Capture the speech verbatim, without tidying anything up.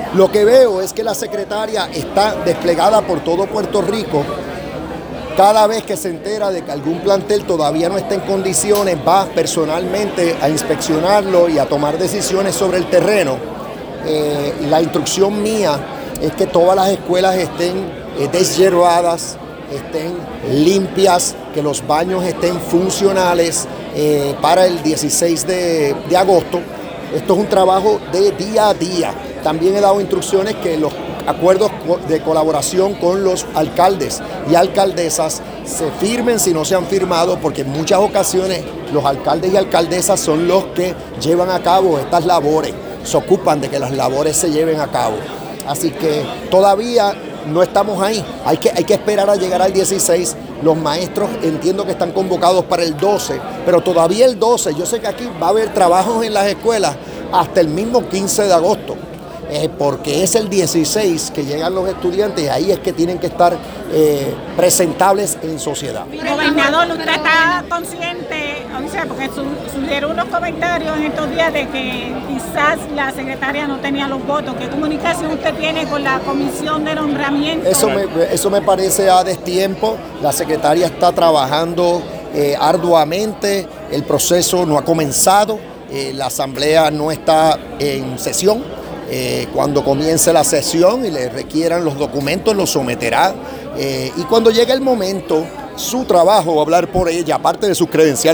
Lo que veo es que la secretaria está desplegada por todo Puerto Rico. Cada vez que se entera de que algún plantel todavía no está en condiciones, va personalmente a inspeccionarlo y a tomar decisiones sobre el terreno. Eh, la instrucción mía es que todas las escuelas estén eh, deshiervadas, estén limpias, que los baños estén funcionales eh, para el dieciséis de agosto. Esto es un trabajo de día a día. También he dado instrucciones que los acuerdos de colaboración con los alcaldes y alcaldesas se firmen si no se han firmado, porque en muchas ocasiones los alcaldes y alcaldesas son los que llevan a cabo estas labores, se ocupan de que las labores se lleven a cabo. Así que todavía no estamos ahí, hay que, hay que esperar a llegar al dieciséis. Los maestros entiendo que están convocados para el doce, pero todavía el doce, yo sé que aquí va a haber trabajos en las escuelas hasta el mismo quince de agosto. Eh, porque es el dieciséis que llegan los estudiantes y ahí es que tienen que estar eh, presentables en sociedad. Gobernador, ¿usted está consciente, o sea, porque surgieron unos comentarios en estos días de que quizás la secretaria no tenía los votos? ¿Qué comunicación usted tiene con la comisión de nombramiento? Eso me, eso me parece a destiempo. La secretaria está trabajando eh, arduamente, el proceso no ha comenzado, eh, la asamblea no está en sesión. Eh, cuando comience la sesión y le requieran los documentos, los someterá. Eh, y cuando llegue el momento, su trabajo va a hablar por ella, aparte de sus credenciales.